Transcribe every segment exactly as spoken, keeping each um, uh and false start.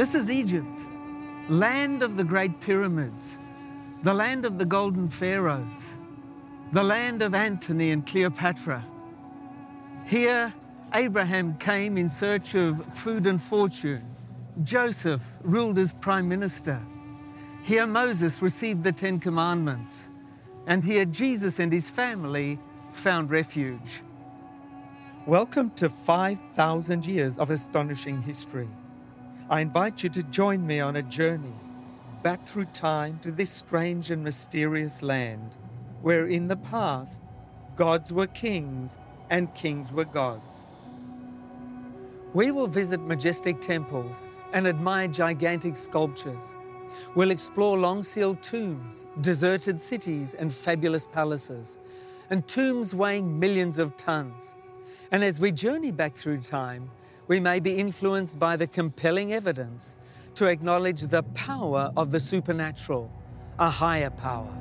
This is Egypt, land of the great pyramids, the land of the golden pharaohs, the land of Antony and Cleopatra. Here, Abraham came in search of food and fortune. Joseph ruled as prime minister. Here, Moses received the Ten Commandments. And here, Jesus and his family found refuge. Welcome to five thousand years of astonishing history. I invite you to join me on a journey back through time to this strange and mysterious land where in the past, gods were kings and kings were gods. We will visit majestic temples and admire gigantic sculptures. We'll explore long-sealed tombs, deserted cities and fabulous palaces, and tombs weighing millions of tons. And as we journey back through time, we may be influenced by the compelling evidence to acknowledge the power of the supernatural, a higher power.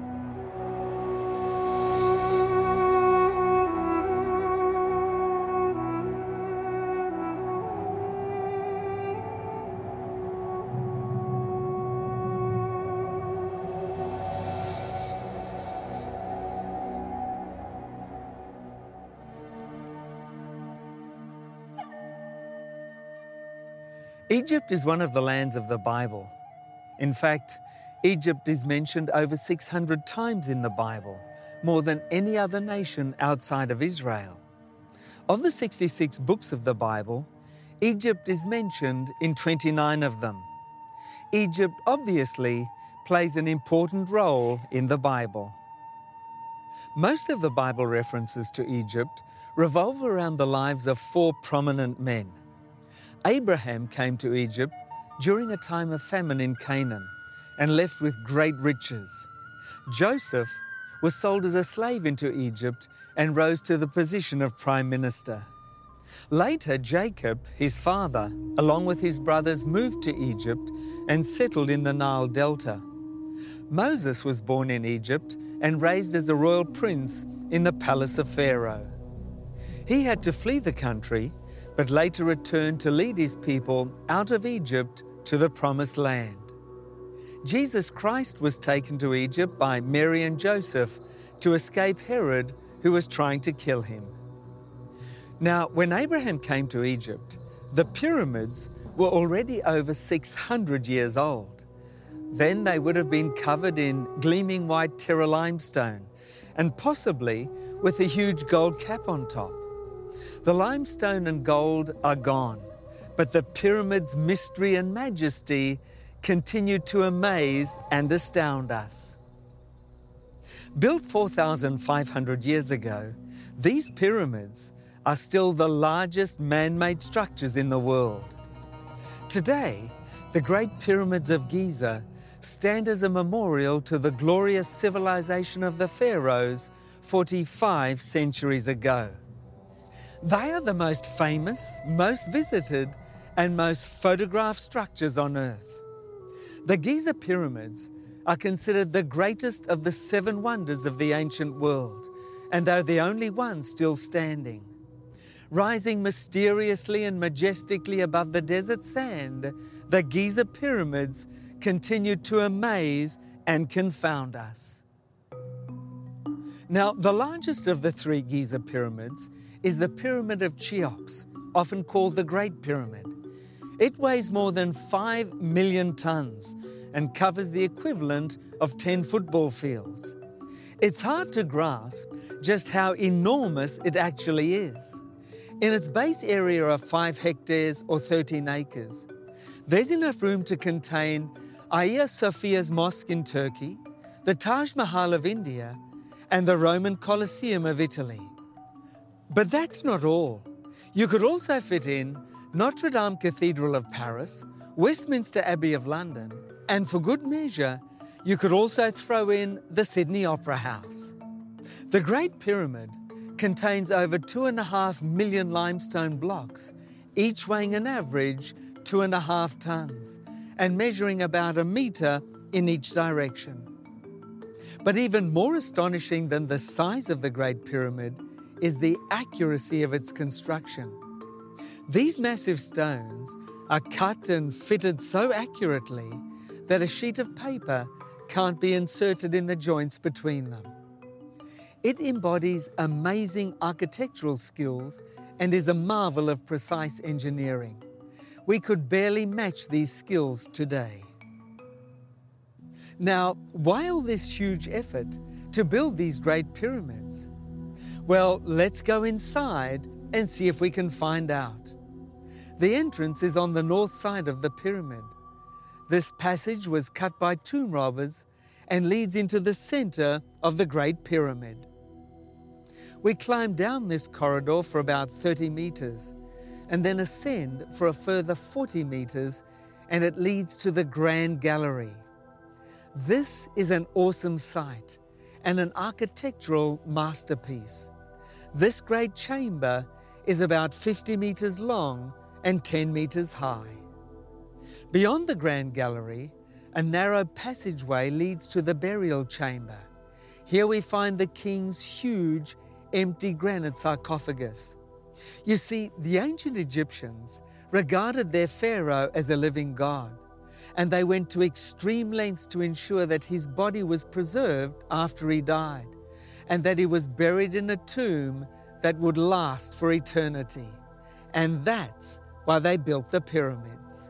Egypt is one of the lands of the Bible. In fact, Egypt is mentioned over six hundred times in the Bible, more than any other nation outside of Israel. Of the sixty-six books of the Bible, Egypt is mentioned in twenty-nine of them. Egypt obviously plays an important role in the Bible. Most of the Bible references to Egypt revolve around the lives of four prominent men. Abraham came to Egypt during a time of famine in Canaan and left with great riches. Joseph was sold as a slave into Egypt and rose to the position of prime minister. Later, Jacob, his father, along with his brothers, moved to Egypt and settled in the Nile Delta. Moses was born in Egypt and raised as a royal prince in the palace of Pharaoh. He had to flee the country, but later returned to lead his people out of Egypt to the Promised Land. Jesus Christ was taken to Egypt by Mary and Joseph to escape Herod, who was trying to kill him. Now, when Abraham came to Egypt, the pyramids were already over six hundred years old. Then they would have been covered in gleaming white Terra limestone and possibly with a huge gold cap on top. The limestone and gold are gone, but the pyramid's mystery and majesty continue to amaze and astound us. Built four thousand five hundred years ago, these pyramids are still the largest man-made structures in the world. Today, the Great Pyramids of Giza stand as a memorial to the glorious civilization of the pharaohs forty-five centuries ago. They are the most famous, most visited, and most photographed structures on Earth. The Giza pyramids are considered the greatest of the seven wonders of the ancient world, and they're the only ones still standing. Rising mysteriously and majestically above the desert sand, the Giza pyramids continue to amaze and confound us. Now, the largest of the three Giza pyramids is the Pyramid of Cheops, often called the Great Pyramid. It weighs more than five million tons and covers the equivalent of ten football fields. It's hard to grasp just how enormous it actually is. In its base area of five hectares or thirteen acres, there's enough room to contain Hagia Sophia's mosque in Turkey, the Taj Mahal of India, and the Roman Colosseum of Italy. But that's not all. You could also fit in Notre Dame Cathedral of Paris, Westminster Abbey of London, and for good measure, you could also throw in the Sydney Opera House. The Great Pyramid contains over two and a half million limestone blocks, each weighing an average two and a half tons and measuring about a metre in each direction. But even more astonishing than the size of the Great Pyramid is the accuracy of its construction. These massive stones are cut and fitted so accurately that a sheet of paper can't be inserted in the joints between them. It embodies amazing architectural skills and is a marvel of precise engineering. We could barely match these skills today. Now, why all this huge effort to build these great pyramids? Well, let's go inside and see if we can find out. The entrance is on the north side of the pyramid. This passage was cut by tomb robbers and leads into the center of the Great Pyramid. We climb down this corridor for about thirty meters and then ascend for a further forty meters, and it leads to the Grand Gallery. This is an awesome sight and an architectural masterpiece. This great chamber is about fifty meters long and ten meters high. Beyond the Grand Gallery, a narrow passageway leads to the burial chamber. Here we find the king's huge, empty granite sarcophagus. You see, the ancient Egyptians regarded their pharaoh as a living god, and they went to extreme lengths to ensure that his body was preserved after he died, and that he was buried in a tomb that would last for eternity. And that's why they built the pyramids.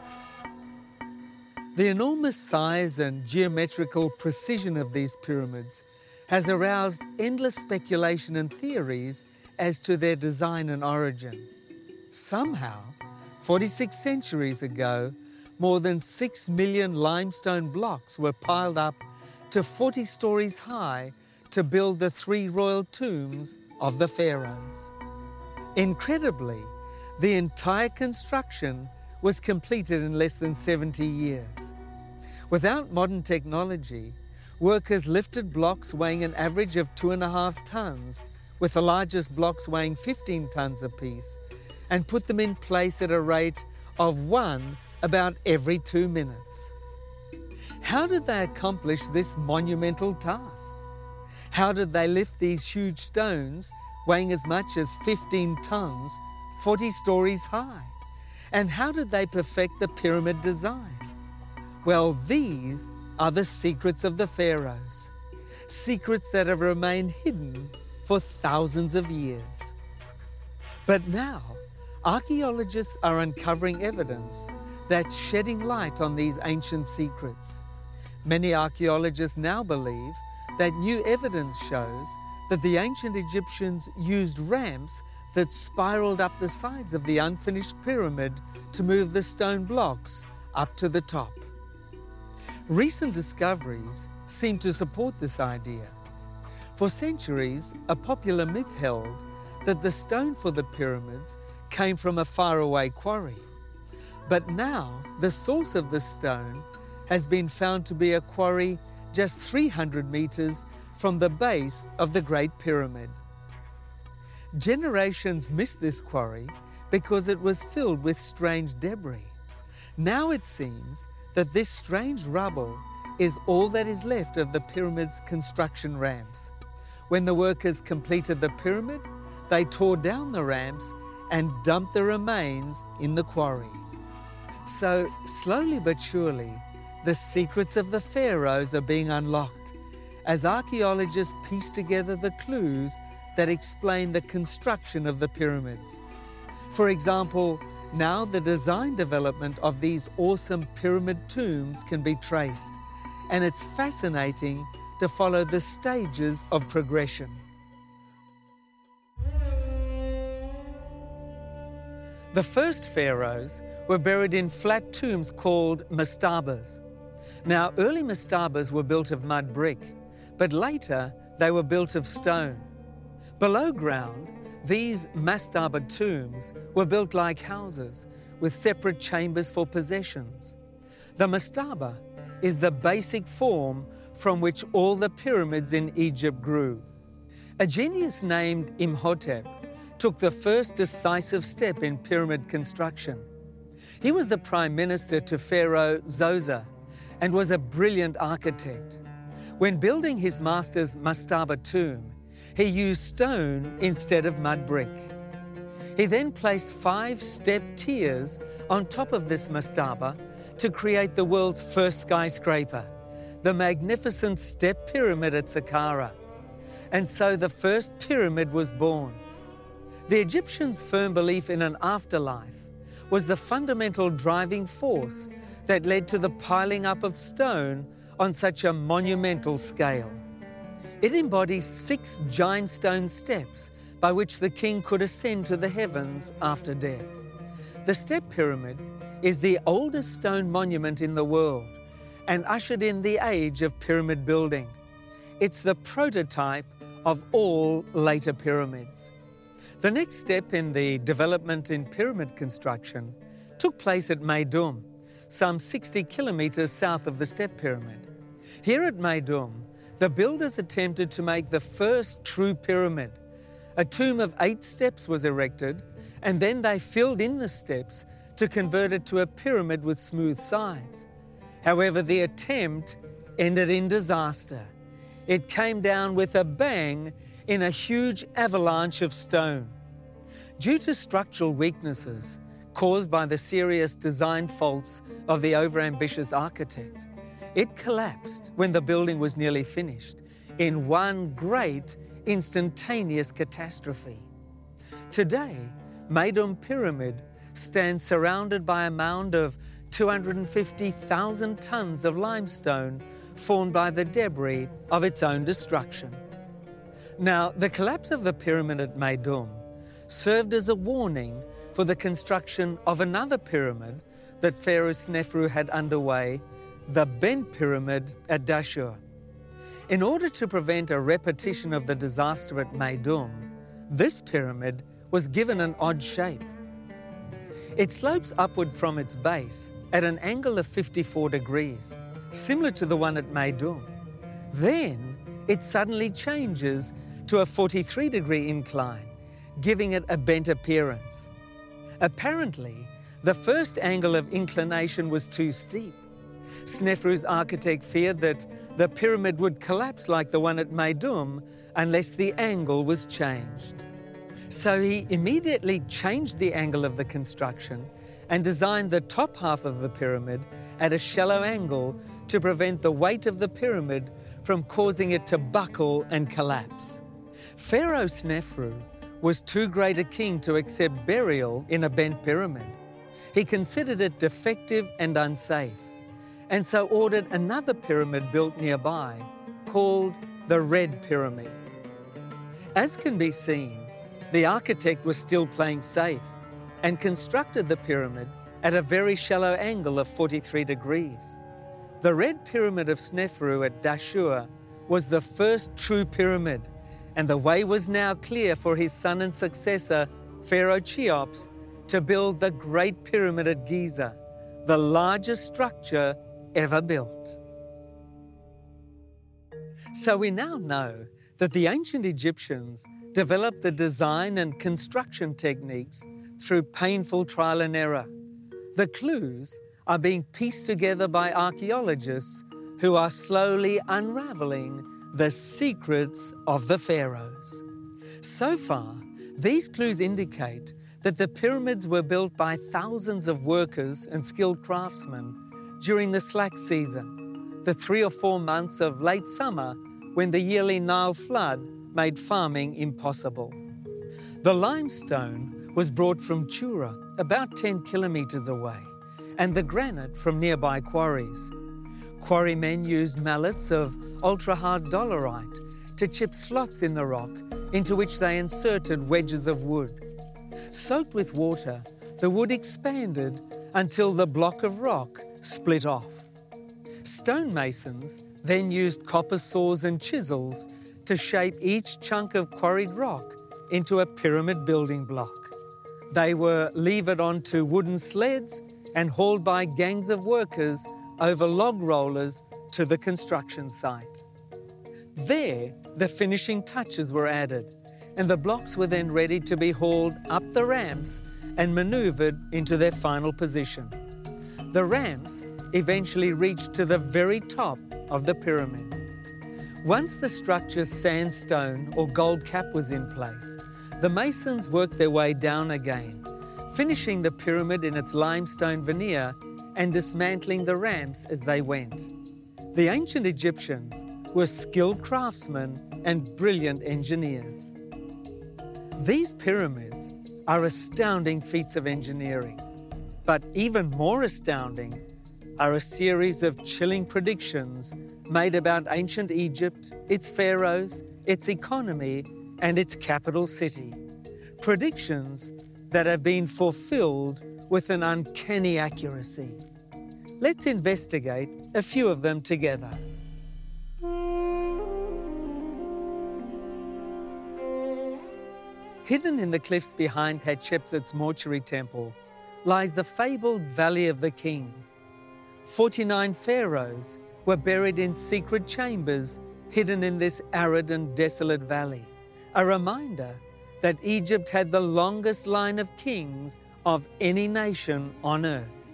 The enormous size and geometrical precision of these pyramids has aroused endless speculation and theories as to their design and origin. Somehow, forty-six centuries ago, more than six million limestone blocks were piled up to forty stories high to build the three royal tombs of the pharaohs. Incredibly, the entire construction was completed in less than seventy years. Without modern technology, workers lifted blocks weighing an average of two and a half tons, with the largest blocks weighing fifteen tons apiece, and put them in place at a rate of one about every two minutes. How did they accomplish this monumental task? How did they lift these huge stones weighing as much as fifteen tons, forty stories high? And how did they perfect the pyramid design? Well, these are the secrets of the pharaohs, secrets that have remained hidden for thousands of years. But now, archaeologists are uncovering evidence that's shedding light on these ancient secrets. Many archaeologists now believe that new evidence shows that the ancient Egyptians used ramps that spiraled up the sides of the unfinished pyramid to move the stone blocks up to the top. Recent discoveries seem to support this idea. For centuries, a popular myth held that the stone for the pyramids came from a faraway quarry. But now, the source of the stone has been found to be a quarry just three hundred meters from the base of the Great Pyramid. Generations missed this quarry because it was filled with strange debris. Now it seems that this strange rubble is all that is left of the pyramid's construction ramps. When the workers completed the pyramid, they tore down the ramps and dumped the remains in the quarry. So, slowly but surely, the secrets of the pharaohs are being unlocked as archaeologists piece together the clues that explain the construction of the pyramids. For example, now the design development of these awesome pyramid tombs can be traced, and it's fascinating to follow the stages of progression. The first pharaohs were buried in flat tombs called mastabas. Now, early mastabas were built of mud brick, but later they were built of stone. Below ground, these mastaba tombs were built like houses with separate chambers for possessions. The mastaba is the basic form from which all the pyramids in Egypt grew. A genius named Imhotep took the first decisive step in pyramid construction. He was the prime minister to Pharaoh Zoser and was a brilliant architect. When building his master's mastaba tomb, he used stone instead of mud brick. He then placed five step tiers on top of this mastaba to create the world's first skyscraper, the magnificent step pyramid at Saqqara. And so the first pyramid was born. The Egyptians' firm belief in an afterlife was the fundamental driving force that led to the piling up of stone on such a monumental scale. It embodies six giant stone steps by which the king could ascend to the heavens after death. The step pyramid is the oldest stone monument in the world and ushered in the age of pyramid building. It's the prototype of all later pyramids. The next step in the development in pyramid construction took place at Meidum, some sixty kilometres south of the step pyramid. Here at Meidum, the builders attempted to make the first true pyramid. A tomb of eight steps was erected, and then they filled in the steps to convert it to a pyramid with smooth sides. However, the attempt ended in disaster. It came down with a bang in a huge avalanche of stone. Due to structural weaknesses caused by the serious design faults of the overambitious architect, it collapsed when the building was nearly finished in one great instantaneous catastrophe. Today, Meidum Pyramid stands surrounded by a mound of two hundred fifty thousand tons of limestone formed by the debris of its own destruction. Now, the collapse of the pyramid at Meidum served as a warning for the construction of another pyramid that Pharaoh Snefru had underway, the Bent Pyramid at Dashur. In order to prevent a repetition of the disaster at Meidum, this pyramid was given an odd shape. It slopes upward from its base at an angle of fifty-four degrees, similar to the one at Meidum. Then it suddenly changes to a forty-three degree incline, giving it a bent appearance. Apparently, the first angle of inclination was too steep. Snefru's architect feared that the pyramid would collapse like the one at Meidum unless the angle was changed. So he immediately changed the angle of the construction and designed the top half of the pyramid at a shallow angle to prevent the weight of the pyramid from causing it to buckle and collapse. Pharaoh Snefru was too great a king to accept burial in a bent pyramid. He considered it defective and unsafe, and so ordered another pyramid built nearby called the Red Pyramid. As can be seen, the architect was still playing safe and constructed the pyramid at a very shallow angle of forty-three degrees. The Red Pyramid of Snefru at Dashur was the first true pyramid, and the way was now clear for his son and successor, Pharaoh Cheops, to build the Great Pyramid at Giza, the largest structure ever built. So we now know that the ancient Egyptians developed the design and construction techniques through painful trial and error. The clues are being pieced together by archaeologists who are slowly unraveling the secrets of the pharaohs. So far, these clues indicate that the pyramids were built by thousands of workers and skilled craftsmen during the slack season, the three or four months of late summer when the yearly Nile flood made farming impossible. The limestone was brought from Chura, about ten kilometres away, and the granite from nearby quarries. Quarrymen used mallets of ultra-hard dolerite to chip slots in the rock into which they inserted wedges of wood. Soaked with water, the wood expanded until the block of rock split off. Stonemasons then used copper saws and chisels to shape each chunk of quarried rock into a pyramid building block. They were levered onto wooden sleds and hauled by gangs of workers over log rollers to the construction site. There, the finishing touches were added, and the blocks were then ready to be hauled up the ramps and manoeuvred into their final position. The ramps eventually reached to the very top of the pyramid. Once the structure's sandstone or gold cap was in place, The masons worked their way down again, finishing the pyramid in its limestone veneer and dismantling the ramps as they went. The ancient Egyptians were skilled craftsmen and brilliant engineers. These pyramids are astounding feats of engineering, but even more astounding are a series of chilling predictions made about ancient Egypt, its pharaohs, its economy, and its capital city. Predictions that have been fulfilled with an uncanny accuracy. Let's investigate a few of them together. Hidden in the cliffs behind Hatshepsut's mortuary temple lies the fabled Valley of the Kings. forty-nine pharaohs were buried in secret chambers hidden in this arid and desolate valley, a reminder that Egypt had the longest line of kings of any nation on earth.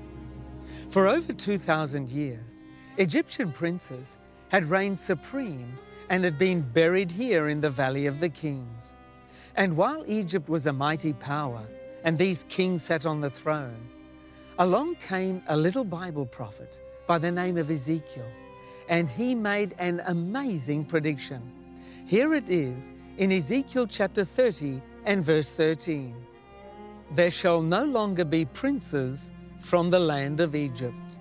For over two thousand years, Egyptian princes had reigned supreme and had been buried here in the Valley of the Kings. And while Egypt was a mighty power and these kings sat on the throne, along came a little Bible prophet by the name of Ezekiel, and he made an amazing prediction. Here it is in Ezekiel chapter thirty and verse thirteen. There shall no longer be princes from the land of Egypt.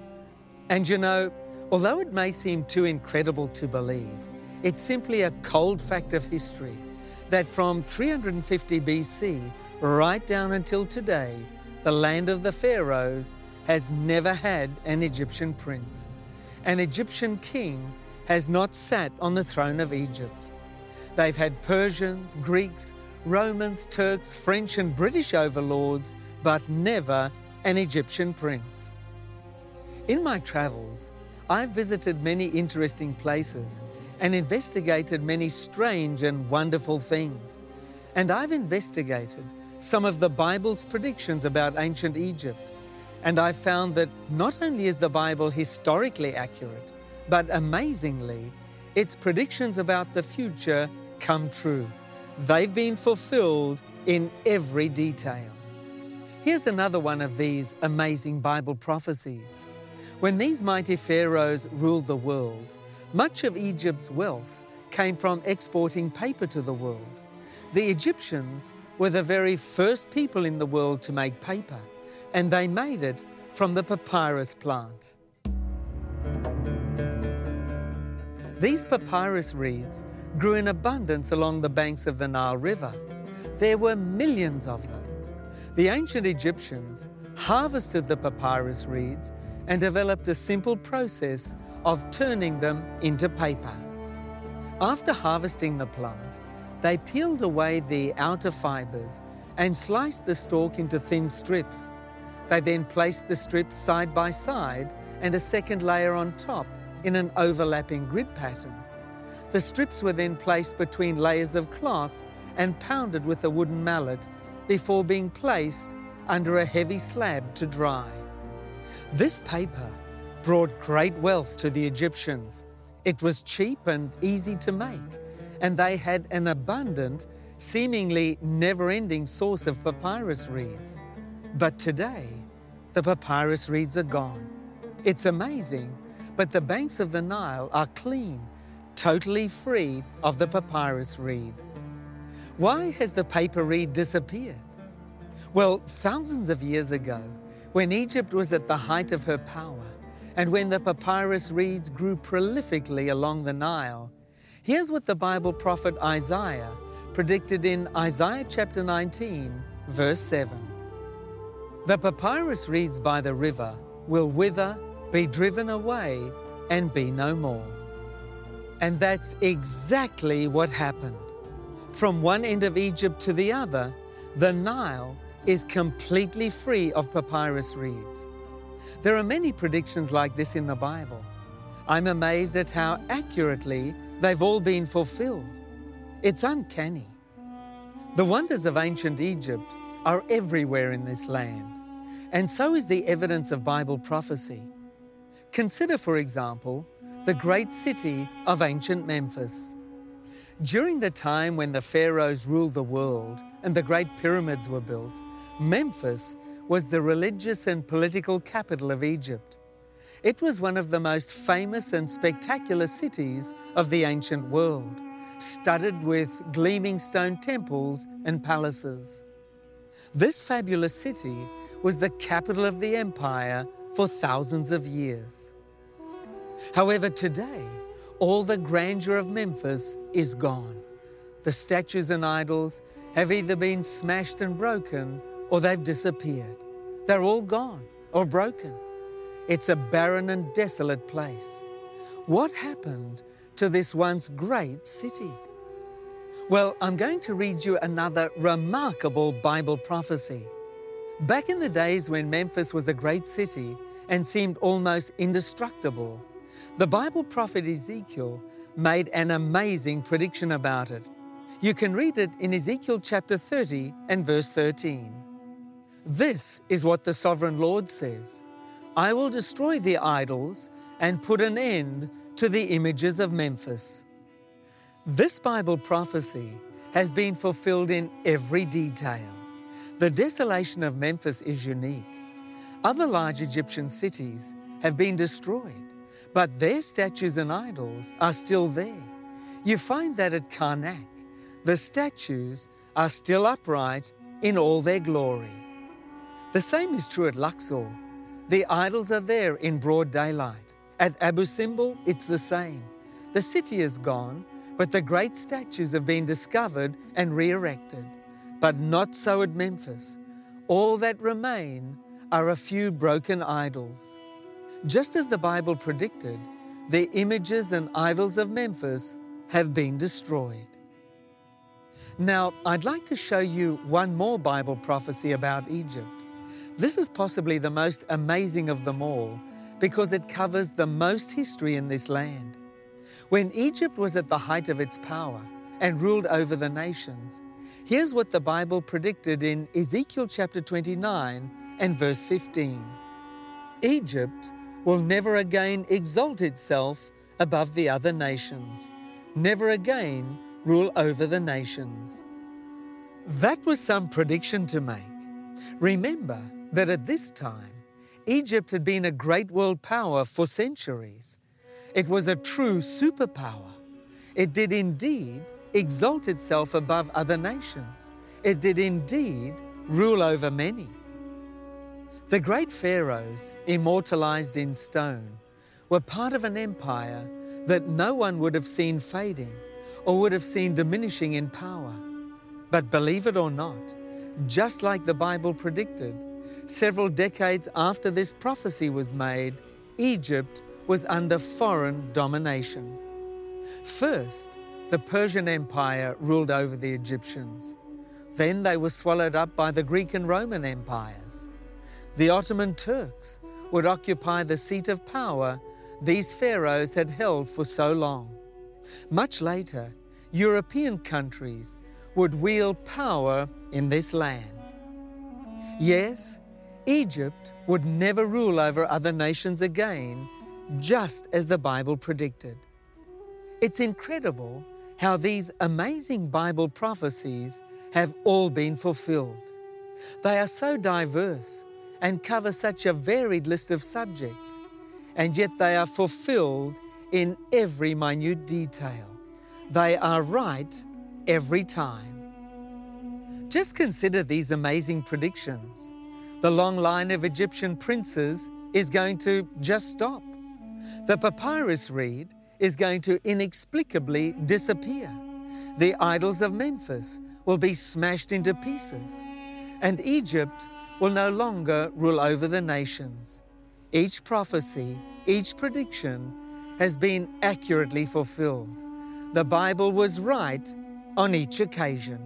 And you know, although it may seem too incredible to believe, it's simply a cold fact of history that from three hundred fifty B C right down until today, the land of the pharaohs has never had an Egyptian prince. An Egyptian king has not sat on the throne of Egypt. They've had Persians, Greeks, Romans, Turks, French and British overlords, but never an Egyptian prince. In my travels, I've visited many interesting places and investigated many strange and wonderful things. And I've investigated some of the Bible's predictions about ancient Egypt. And I've found that not only is the Bible historically accurate, but amazingly, its predictions about the future come true. They've been fulfilled in every detail. Here's another one of these amazing Bible prophecies. When these mighty pharaohs ruled the world, much of Egypt's wealth came from exporting paper to the world. The Egyptians were the very first people in the world to make paper, and they made it from the papyrus plant. These papyrus reeds grew in abundance along the banks of the Nile River. There were millions of them. The ancient Egyptians harvested the papyrus reeds and developed a simple process of turning them into paper. After harvesting the plant, they peeled away the outer fibers and sliced the stalk into thin strips. They then placed the strips side by side and a second layer on top in an overlapping grid pattern. The strips were then placed between layers of cloth and pounded with a wooden mallet before being placed under a heavy slab to dry. This paper brought great wealth to the Egyptians. It was cheap and easy to make, and they had an abundant, seemingly never-ending source of papyrus reeds. But today, the papyrus reeds are gone. It's amazing, but the banks of the Nile are clean, totally free of the papyrus reed. Why has the paper reed disappeared? Well, thousands of years ago, when Egypt was at the height of her power, and when the papyrus reeds grew prolifically along the Nile, here's what the Bible prophet Isaiah predicted in Isaiah chapter nineteen, verse seven. The papyrus reeds by the river will wither, be driven away, and be no more. And that's exactly what happened. From one end of Egypt to the other, the Nile is completely free of papyrus reeds. There are many predictions like this in the Bible. I'm amazed at how accurately they've all been fulfilled. It's uncanny. The wonders of ancient Egypt are everywhere in this land, and so is the evidence of Bible prophecy. Consider, for example, the great city of ancient Memphis. During the time when the pharaohs ruled the world and the great pyramids were built, Memphis was the religious and political capital of Egypt. It was one of the most famous and spectacular cities of the ancient world, studded with gleaming stone temples and palaces. This fabulous city was the capital of the empire for thousands of years. However, today, all the grandeur of Memphis is gone. The statues and idols have either been smashed and broken or they've disappeared. They're all gone or broken. It's a barren and desolate place. What happened to this once great city? Well, I'm going to read you another remarkable Bible prophecy. Back in the days when Memphis was a great city and seemed almost indestructible, the Bible prophet Ezekiel made an amazing prediction about it. You can read it in Ezekiel chapter thirty and verse thirteen. This is what the sovereign Lord says: I will destroy the idols and put an end to the images of Memphis. This Bible prophecy has been fulfilled in every detail. The desolation of Memphis is unique. Other large Egyptian cities have been destroyed, but their statues and idols are still there. You find that at Karnak, the statues are still upright in all their glory. The same is true at Luxor. The idols are there in broad daylight. At Abu Simbel, it's the same. The city is gone, but the great statues have been discovered and re-erected. But not so at Memphis. All that remain are a few broken idols. Just as the Bible predicted, the images and idols of Memphis have been destroyed. Now, I'd like to show you one more Bible prophecy about Egypt. This is possibly the most amazing of them all because it covers the most history in this land. When Egypt was at the height of its power and ruled over the nations, here's what the Bible predicted in Ezekiel chapter twenty-nine and verse fifteen. Egypt will never again exalt itself above the other nations, never again rule over the nations. That was some prediction to make. Remember that at this time, Egypt had been a great world power for centuries. It was a true superpower. It did indeed exalt itself above other nations. It did indeed rule over many. The great pharaohs, immortalized in stone, were part of an empire that no one would have seen fading or would have seen diminishing in power. But believe it or not, just like the Bible predicted, several decades after this prophecy was made, Egypt was under foreign domination. First, the Persian Empire ruled over the Egyptians. Then they were swallowed up by the Greek and Roman empires. The Ottoman Turks would occupy the seat of power these pharaohs had held for so long. Much later, European countries would wield power in this land. Yes, Egypt would never rule over other nations again, just as the Bible predicted. It's incredible how these amazing Bible prophecies have all been fulfilled. They are so diverse and cover such a varied list of subjects, and yet they are fulfilled in every minute detail. They are right every time. Just consider these amazing predictions. The long line of Egyptian princes is going to just stop. The papyrus reed is going to inexplicably disappear. The idols of Memphis will be smashed into pieces. And Egypt will no longer rule over the nations. Each prophecy, each prediction has been accurately fulfilled. The Bible was right on each occasion.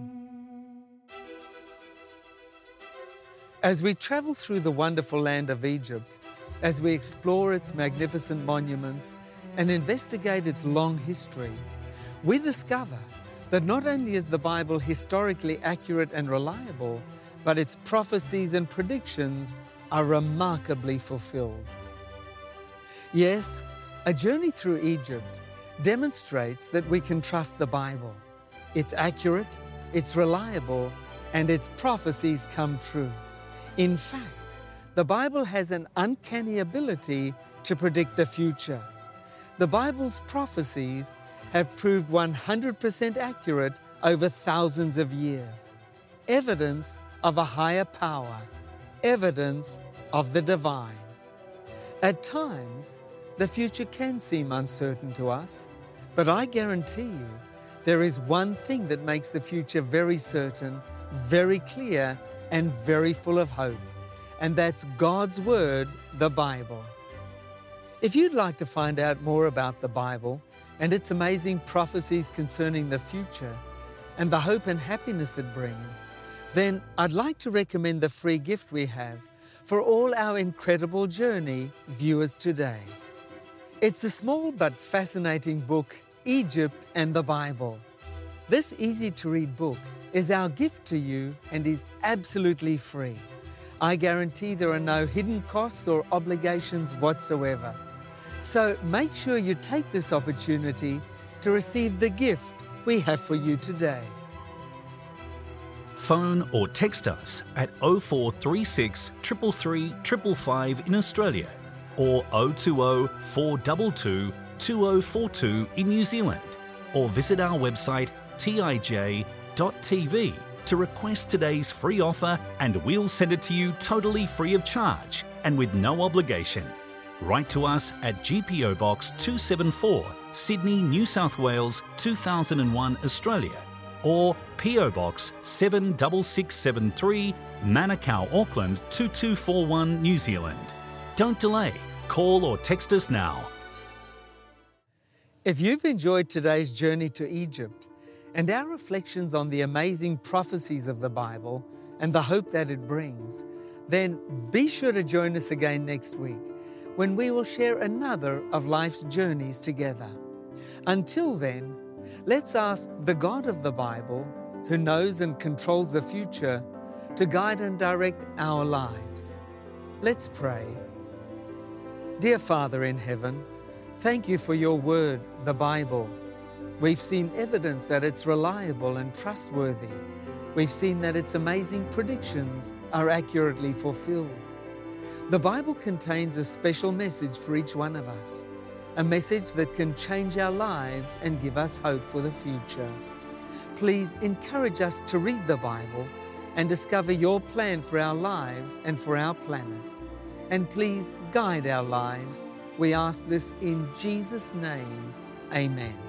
As we travel through the wonderful land of Egypt, as we explore its magnificent monuments and investigate its long history, we discover that not only is the Bible historically accurate and reliable, but its prophecies and predictions are remarkably fulfilled. Yes, a journey through Egypt demonstrates that we can trust the Bible. It's accurate, it's reliable, and its prophecies come true. In fact, the Bible has an uncanny ability to predict the future. The Bible's prophecies have proved one hundred percent accurate over thousands of years. Evidence of a higher power, evidence of the divine. At times, the future can seem uncertain to us, but I guarantee you there is one thing that makes the future very certain, very clear, and very full of hope, and that's God's Word, the Bible. If you'd like to find out more about the Bible and its amazing prophecies concerning the future and the hope and happiness it brings, then I'd like to recommend the free gift we have for all our incredible journey viewers today. It's the small but fascinating book, Egypt and the Bible. This easy-to-read book is our gift to you and is absolutely free. I guarantee there are no hidden costs or obligations whatsoever. So make sure you take this opportunity to receive the gift we have for you today. Phone or text us at oh four three six, three three three, five five in Australia or oh two oh, four two two, two oh four two in New Zealand, or visit our website t i j dot t v to request today's free offer, and we'll send it to you totally free of charge and with no obligation. Write to us at G P O Box two seventy-four, Sydney, New South Wales two thousand one, Australia, or P O Box seven six six seven three, Manukau, Auckland two two four one, New Zealand. Don't delay. Call or text us now. If you've enjoyed today's journey to Egypt and our reflections on the amazing prophecies of the Bible and the hope that it brings, then be sure to join us again next week when we will share another of life's journeys together. Until then, let's ask the God of the Bible, who knows and controls the future, to guide and direct our lives. Let's pray. Dear Father in heaven, thank you for your word, the Bible. We've seen evidence that it's reliable and trustworthy. We've seen that its amazing predictions are accurately fulfilled. The Bible contains a special message for each one of us, a message that can change our lives and give us hope for the future. Please encourage us to read the Bible and discover your plan for our lives and for our planet. And please guide our lives. We ask this in Jesus' name. Amen.